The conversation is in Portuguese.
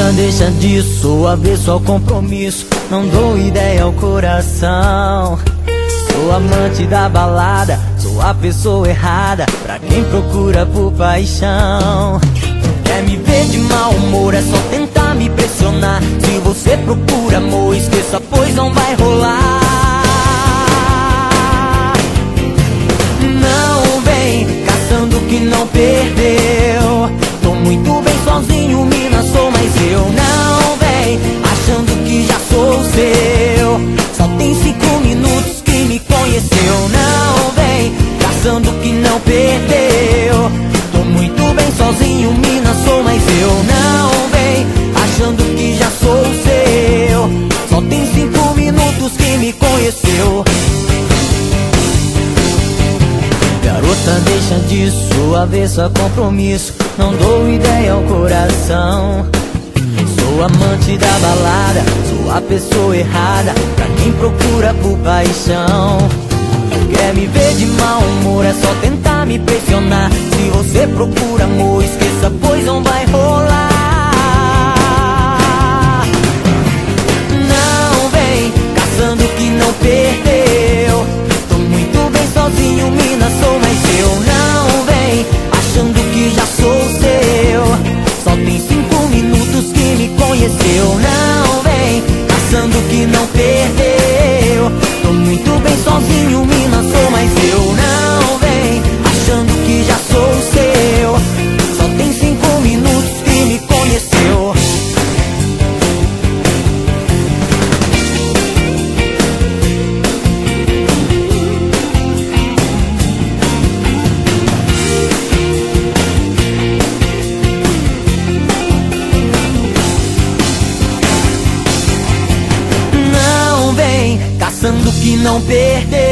deixa disso, sou avesso ao compromisso, não dou ideia ao coração. Sou amante da balada, sou a pessoa errada pra quem procura por paixão. Quer me ver de mau humor, é só tentar me pressionar. Se você procura amor, esqueça, pois não vai rolar. Não vem caçando o que não perdeu. Tô muito bem sozinho, mina, sou mais eu. Não vem achando que já sou seu. Só tem 5 minutos que me conheceu. Não vem caçando o que não perdeu. Tô muito bem sozinho, mina, sou mais eu. Não vem achando que já sou seu. Só tem 5 minutos que me conheceu. Garota, deixa disso, sou avesso a compromisso, não dou ideia ao coração. Sou amante da balada, sou a pessoa errada pra quem procura por paixão. Quer me ver de mau humor, é só tentar me pressionar. Se você procura amor, esqueça, pois não vai rolar. Não vem caçando o que não perdeu. Tô muito bem sozinho, mina, sou mais eu. Não vem achando que já sou seu. Só tem 5 minutos que me conheceu. Não vem caçando o que não perdeu. Tô muito bem sozinho, mina, sou mais eu. Não vem achando que já sou seu. Só tem 5 minutos que me conheceu. Não vem caçando o que não perdeu.